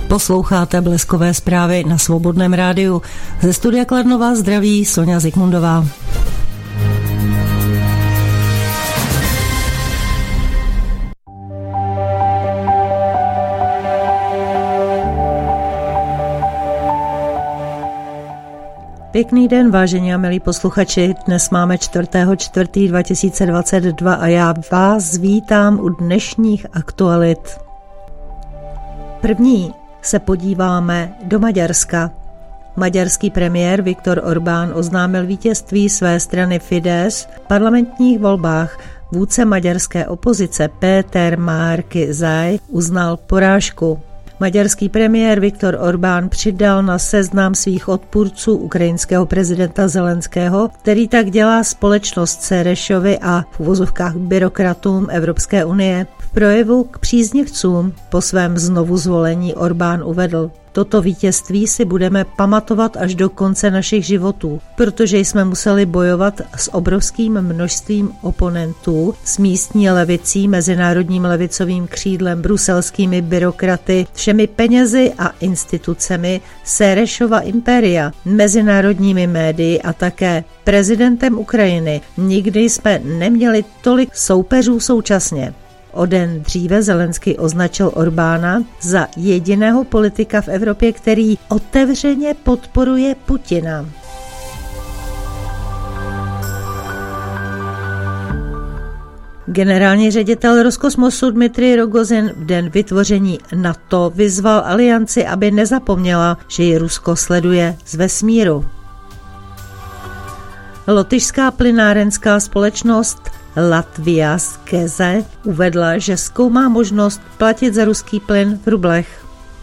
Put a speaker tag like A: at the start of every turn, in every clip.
A: Posloucháte Bleskové zprávy na Svobodném rádiu. Ze studia Kladno vás zdraví Sonja Zikmundová. Pěkný den, vážení a milí posluchači. Dnes máme 4.4.2022 a já vás vítám u dnešních aktualit. První se podíváme do Maďarska. Maďarský premiér Viktor Orbán oznámil vítězství své strany Fidesz v parlamentních volbách. Vůdce maďarské opozice Péter Márki-Zay uznal porážku. Maďarský premiér Viktor Orbán přidal na seznam svých odpůrců ukrajinského prezidenta Zelenského, který tak dělá společnost Serešovi a v uvozovkách byrokratům Evropské unie. V projevu k příznivcům po svém znovuzvolení Orbán uvedl: Toto vítězství si budeme pamatovat až do konce našich životů, protože jsme museli bojovat s obrovským množstvím oponentů, s místní levicí, mezinárodním levicovým křídlem, bruselskými byrokraty, všemi penězi a institucemi Serešova impéria, mezinárodními médii a také prezidentem Ukrajiny. Nikdy jsme neměli tolik soupeřů současně. O den dříve Zelenský označil Orbána za jediného politika v Evropě, který otevřeně podporuje Putina. Generální ředitel Roskosmosu Dmitrij Rogozin v den vytvoření NATO vyzval alianci, aby nezapomněla, že ji Rusko sleduje z vesmíru. Lotyšská plynárenská společnost Latvias Keze uvedla, že zkoumá možnost platit za ruský plyn v rublech.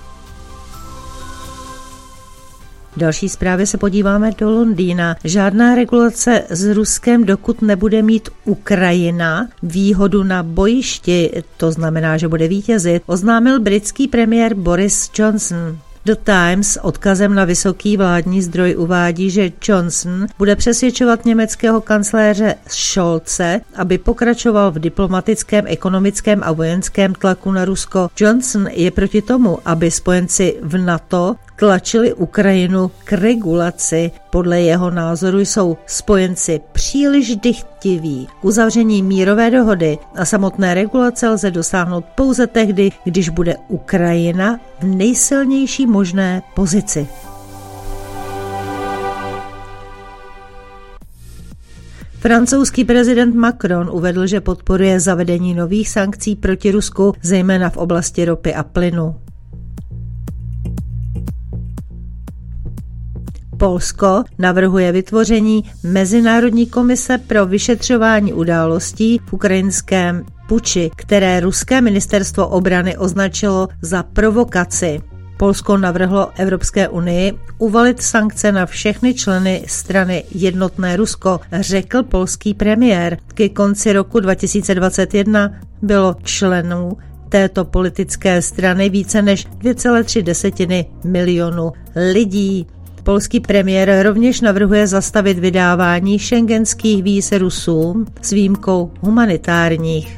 A: V další zprávě se podíváme do Londýna. Žádná regulace s Ruskem, dokud nebude mít Ukrajina výhodu na bojišti, to znamená, že bude vítězit, oznámil britský premiér Boris Johnson. The Times s odkazem na vysoký vládní zdroj uvádí, že Johnson bude přesvědčovat německého kancléře Scholze, aby pokračoval v diplomatickém, ekonomickém a vojenském tlaku na Rusko. Johnson je proti tomu, aby spojenci v NATO tlačili Ukrajinu k regulaci. Podle jeho názoru jsou spojenci příliš dychtiví. Uzavření mírové dohody a samotné regulace lze dosáhnout pouze tehdy, když bude Ukrajina v nejsilnější možné pozici. Francouzský prezident Macron uvedl, že podporuje zavedení nových sankcí proti Rusku, zejména v oblasti ropy a plynu. Polsko navrhuje vytvoření Mezinárodní komise pro vyšetřování událostí v ukrajinském puči, které ruské ministerstvo obrany označilo za provokaci. Polsko navrhlo Evropské unii uvalit sankce na všechny členy strany Jednotné Rusko, řekl polský premiér. Ke konci roku 2021 bylo členů této politické strany více než 2,3 milionu lidí. Polský premiér rovněž navrhuje zastavit vydávání schengenských víz Rusům s výjimkou humanitárních.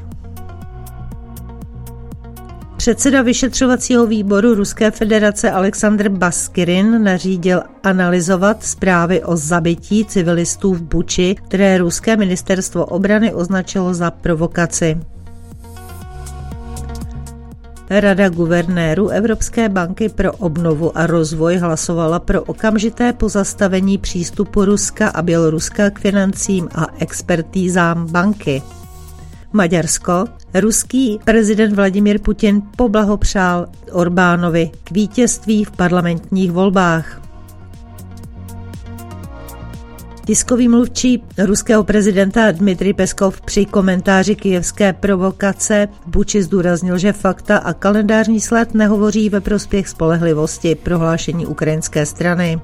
A: Předseda vyšetřovacího výboru Ruské federace Alexandr Baskirin nařídil analyzovat zprávy o zabití civilistů v Buči, které ruské ministerstvo obrany označilo za provokaci. Rada guvernérů Evropské banky pro obnovu a rozvoj hlasovala pro okamžité pozastavení přístupu Ruska a Běloruska k financím a expertízám banky. Maďarsko. Ruský prezident Vladimír Putin poblahopřál Orbánovi k vítězství v parlamentních volbách. Tiskový mluvčí ruského prezidenta Dmitrij Peskov při komentáři kyjevské provokace v Buči zdůraznil, že fakta a kalendářní sled nehovoří ve prospěch spolehlivosti prohlášení ukrajinské strany.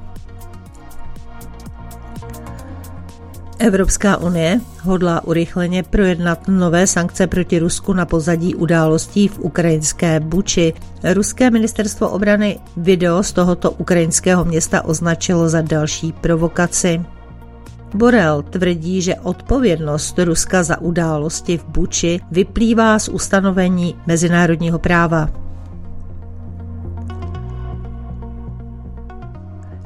A: Evropská unie hodlá urychleně projednat nové sankce proti Rusku na pozadí událostí v ukrajinské Buči. Ruské ministerstvo obrany video z tohoto ukrajinského města označilo za další provokaci. Borrell tvrdí, že odpovědnost Ruska za události v Buči vyplývá z ustanovení mezinárodního práva.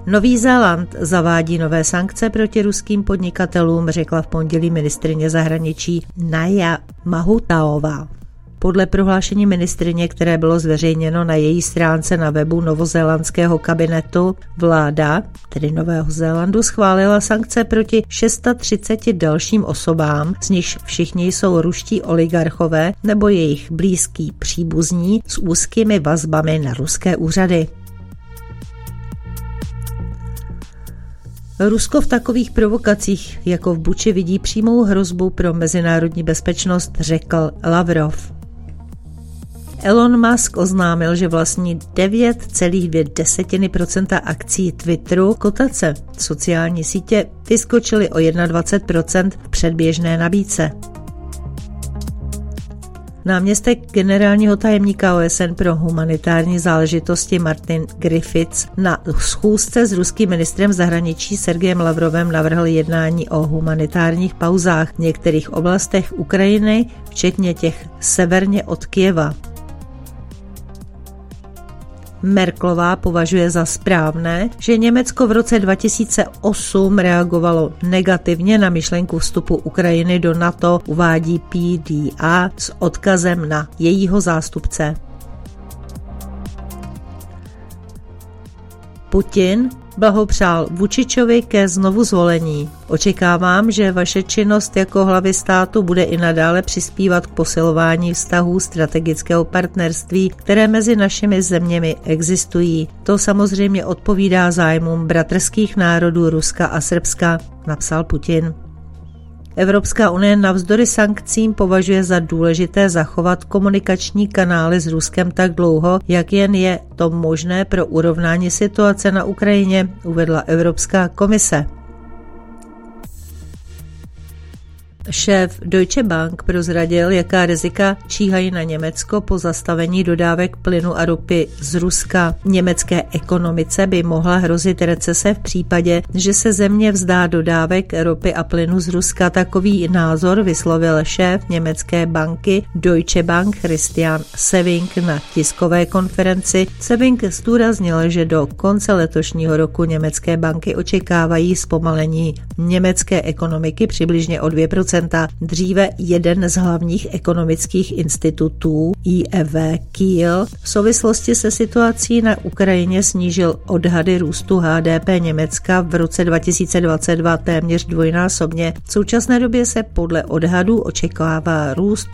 A: Nový Zéland zavádí nové sankce proti ruským podnikatelům, řekla v pondělí ministryně zahraničí Naja Mahutaová. Podle prohlášení ministryně, které bylo zveřejněno na její stránce na webu novozélandského kabinetu, vláda, tedy Nového Zélandu, schválila sankce proti 630 dalším osobám, z nichž všichni jsou ruští oligarchové nebo jejich blízký příbuzní s úzkými vazbami na ruské úřady. Rusko v takových provokacích jako v Buči vidí přímou hrozbu pro mezinárodní bezpečnost, řekl Lavrov. Elon Musk oznámil, že vlastní 9,2% akcií Twitteru. Kotace sociální sítě vyskočily o 21% v předběžné nabídce. Náměstek generálního tajemníka OSN pro humanitární záležitosti Martin Griffiths na schůzce s ruským ministrem zahraničí Sergejem Lavrovem navrhl jednání o humanitárních pauzách v některých oblastech Ukrajiny, včetně těch severně od Kyjeva. Merkelová považuje za správné, že Německo v roce 2008 reagovalo negativně na myšlenku vstupu Ukrajiny do NATO, uvádí PDA s odkazem na jejího zástupce. Putin blahopřál Vučičovi ke znovuzvolení. Očekávám, že vaše činnost jako hlavy státu bude i nadále přispívat k posilování vztahů strategického partnerství, které mezi našimi zeměmi existují. To samozřejmě odpovídá zájmům bratrských národů Ruska a Srbska, napsal Putin. Evropská unie navzdory sankcím považuje za důležité zachovat komunikační kanály s Ruskem tak dlouho, jak jen je to možné pro urovnání situace na Ukrajině, uvedla Evropská komise. Šéf Deutsche Bank prozradil, jaká rizika číhají na Německo po zastavení dodávek plynu a ropy z Ruska. Německé ekonomice by mohla hrozit recese v případě, že se země vzdá dodávek ropy a plynu z Ruska. Takový názor vyslovil šéf německé banky Deutsche Bank Christian Sewing na tiskové konferenci. Sewing zdůraznil, že do konce letošního roku německé banky očekávají zpomalení německé ekonomiky přibližně o 2%. Dříve jeden z hlavních ekonomických institutů IFW Kiel v souvislosti se situací na Ukrajině snížil odhady růstu HDP Německa v roce 2022 téměř dvojnásobně. V současné době se podle odhadů očekává růst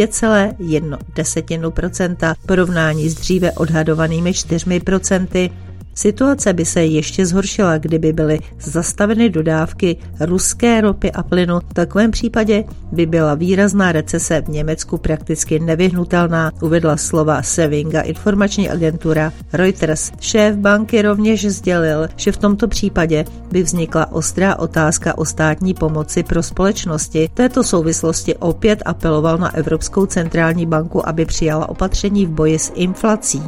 A: 2,1% v porovnání s dříve odhadovanými 4%. Situace by se ještě zhoršila, kdyby byly zastaveny dodávky ruské ropy a plynu. V takovém případě by byla výrazná recese v Německu prakticky nevyhnutelná, uvedla slova Sevinga informační agentura Reuters. Šéf banky rovněž sdělil, že v tomto případě by vznikla ostrá otázka o státní pomoci pro společnosti. V této souvislosti opět apeloval na Evropskou centrální banku, aby přijala opatření v boji s inflací.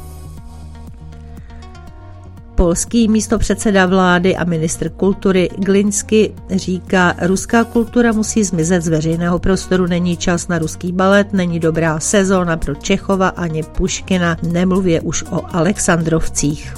A: Polský místopředseda vlády a ministr kultury Gliński říká, ruská kultura musí zmizet z veřejného prostoru, není čas na ruský balet, není dobrá sezóna pro Čechova ani Puškina, nemluvě už o Alexandrovcích.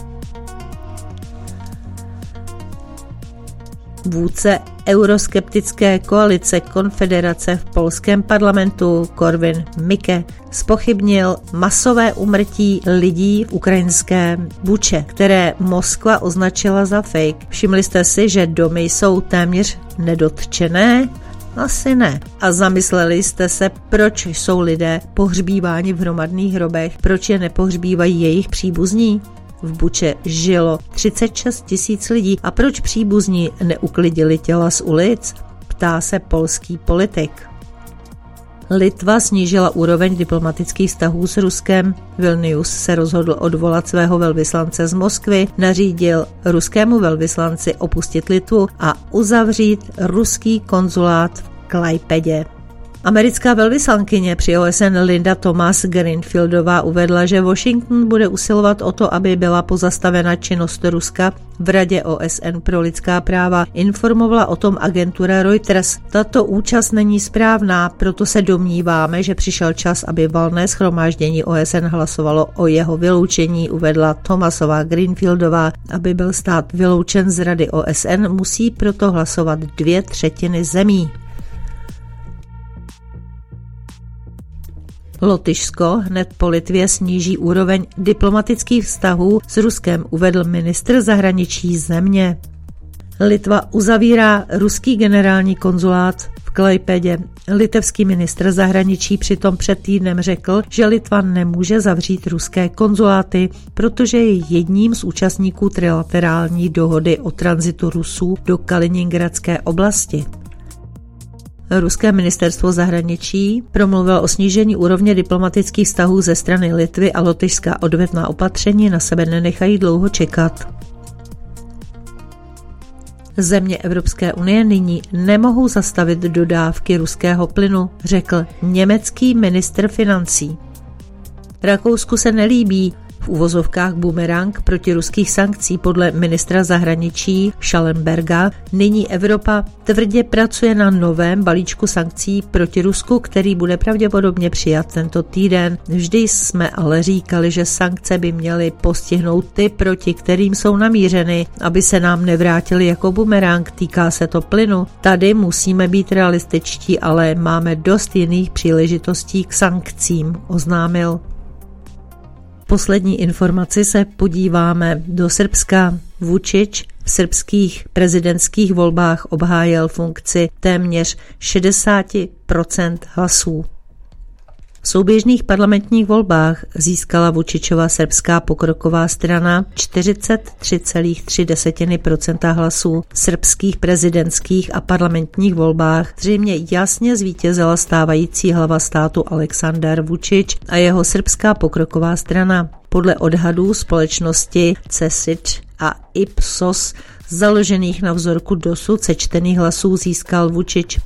A: Vůdce euroskeptické koalice Konfederace v polském parlamentu Korwin Mikke zpochybnil masové úmrtí lidí v ukrajinském Buče, které Moskva označila za fake. Všimli jste si, že domy jsou téměř nedotčené? Asi ne. A zamysleli jste se, proč jsou lidé pohřbíváni v hromadných hrobech, proč je nepohřbívají jejich příbuzní? V Buče žilo 36 000 lidí a proč příbuzní neuklidili těla z ulic? Ptá se polský politik. Litva snížila úroveň diplomatických vztahů s Ruskem. Vilnius se rozhodl odvolat svého velvyslance z Moskvy, nařídil ruskému velvyslanci opustit Litvu a uzavřít ruský konzulát v Klajpedě. Americká velvyslankyně při OSN Linda Thomas-Greenfieldová uvedla, že Washington bude usilovat o to, aby byla pozastavena činnost Ruska v Radě OSN pro lidská práva. Informovala o tom agentura Reuters. Tato účast není správná, proto se domníváme, že přišel čas, aby valné shromáždění OSN hlasovalo o jeho vyloučení, uvedla Thomasová Greenfieldová. Aby byl stát vyloučen z Rady OSN, musí proto hlasovat 2/3 zemí. Lotyšsko hned po Litvě sníží úroveň diplomatických vztahů s Ruskem, uvedl ministr zahraničí země. Litva uzavírá ruský generální konzulát v Klajpedě. Litevský ministr zahraničí přitom před týdnem řekl, že Litva nemůže zavřít ruské konzuláty, protože je jedním z účastníků trilaterální dohody o tranzitu Rusů do Kaliningradské oblasti. Ruské ministerstvo zahraničí promluvilo o snížení úrovně diplomatických vztahů ze strany Litvy a Lotyšská odvetná opatření na sebe nenechají dlouho čekat. Země Evropské unie nyní nemohou zastavit dodávky ruského plynu, řekl německý ministr financí. Rakousku se nelíbí v uvozovkách bumerang protiruských sankcí podle ministra zahraničí Schallenberga. Nyní Evropa tvrdě pracuje na novém balíčku sankcí proti Rusku, který bude pravděpodobně přijat tento týden. Vždy jsme ale říkali, že sankce by měly postihnout ty, proti kterým jsou namířeny, aby se nám nevrátili jako bumerang. Týká se to plynu. Tady musíme být realističtí, ale máme dost jiných příležitostí k sankcím, oznámil. Poslední informaci se podíváme do Srbska. Vučić v srbských prezidentských volbách obhájil funkci téměř 60% hlasů. V souběžných parlamentních volbách získala Vučićova srbská pokroková strana 43,3% hlasů. V srbských prezidentských a parlamentních volbách zřejmě jasně zvítězila stávající hlava státu Aleksandar Vučić a jeho srbská pokroková strana. Podle odhadů společnosti CESIC a Ipsos založených na vzorku dosud sečtených hlasů získal Vučić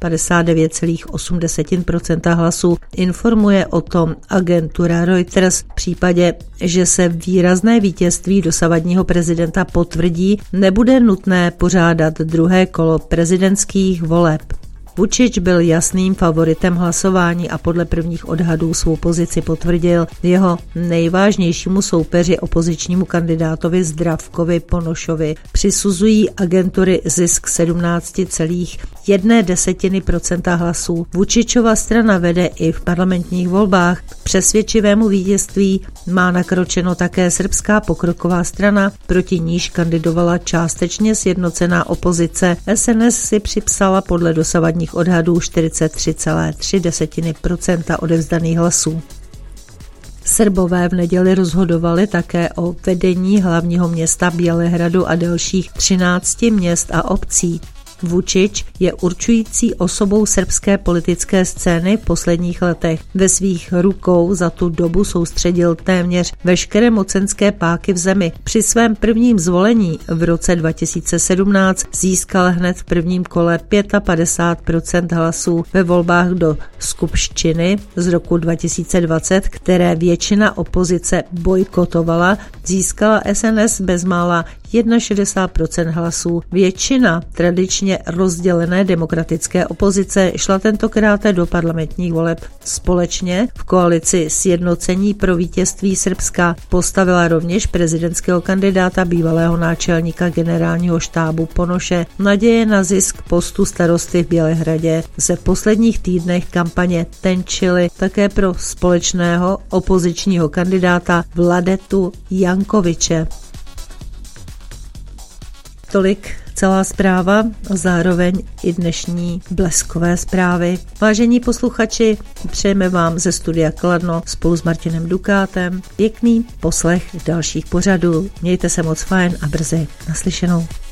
A: 59,8% hlasů. Informuje o tom agentura Reuters. V případě, že se výrazné vítězství dosavadního prezidenta potvrdí, nebude nutné pořádat druhé kolo prezidentských voleb. Vučić byl jasným favoritem hlasování a podle prvních odhadů svou pozici potvrdil. Jeho nejvážnějšímu soupeři, opozičnímu kandidátovi Zdravkovi Ponošovi, přisuzují agentury zisk 17,1% hlasů. Vučićova strana vede i v parlamentních volbách. K přesvědčivému vítězství má nakročeno také srbská pokroková strana, proti níž kandidovala částečně sjednocená opozice. SNS si připsala podle dosavadních odhadů 43,3% odevzdaných hlasů. Srbové v neděli rozhodovali také o vedení hlavního města Bělehradu a dalších 13 měst a obcí. Vučić je určující osobou srbské politické scény v posledních letech. Ve svých rukou za tu dobu soustředil téměř veškeré mocenské páky v zemi. Při svém prvním zvolení v roce 2017 získal hned v prvním kole 55% hlasů. Ve volbách do skupštiny z roku 2020, které většina opozice bojkotovala, získala SNS bezmála 61% hlasů. Většina tradičně rozdělené demokratické opozice šla tentokrát do parlamentních voleb. Společně v koalici Sjednocení pro vítězství Srbska postavila rovněž prezidentského kandidáta bývalého náčelníka generálního štábu Ponoše. Naděje na zisk postu starosty v Bělehradě se v posledních týdnech kampaně tenčily také pro společného opozičního kandidáta Vladetu Jankoviče. Tolik celá zpráva a zároveň i dnešní bleskové zprávy. Vážení posluchači, přejeme vám ze studia Kladno spolu s Martinem Dukátem pěkný poslech dalších pořadů. Mějte se moc fajn a brzy naslyšenou.